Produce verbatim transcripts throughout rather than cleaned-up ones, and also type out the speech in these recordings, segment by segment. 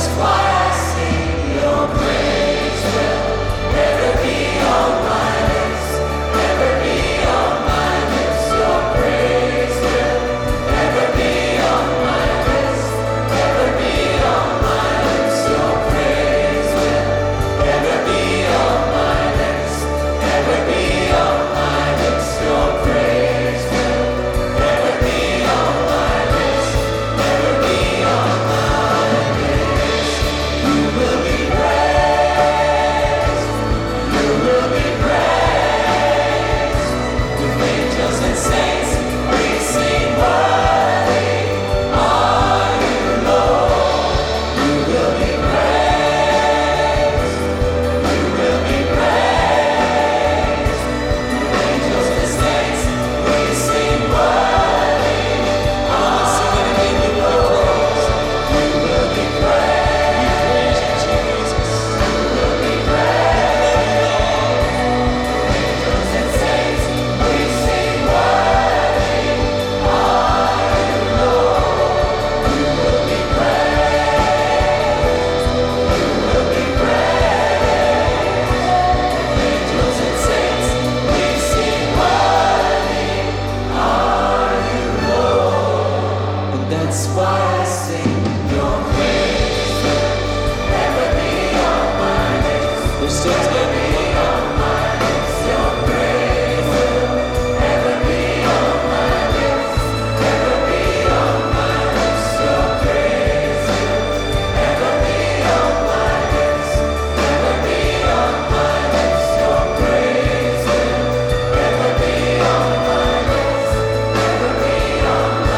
That's why I sing your praise will ever be on my lips. We're still standing on my lips. Your praise will ever be on my lips. Ever be on my lips. Your praise will ever be on my lips. Ever be on my lips. Your praise will ever be on my lips. Ever be on my lips.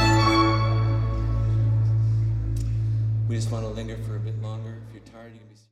We just want to linger for a bit longer. If you're tired, you can be